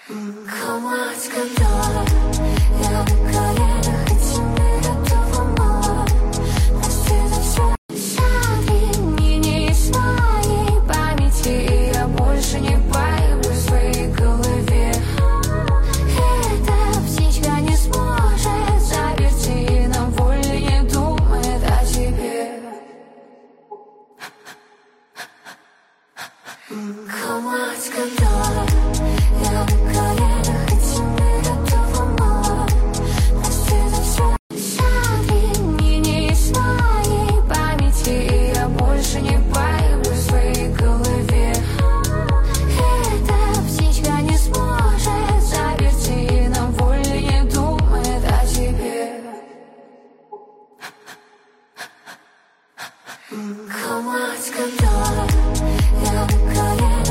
Хватит контроля, я на коленях, и тебе готова мало. Прости за все. Согрени из моей памяти, и я больше не появлюсь в твоей голове. Эта птичка не сможет заперти, на воле не думает о тебе. Хватит контроля, я на коленях, и тебе готова мало. Прости за все. Согрени из моей памяти, и я больше не появлюсь в твоей голове. Эта птичка не сможет заперти, на воле не думает о тебе. Хватит контроля, я на коленях.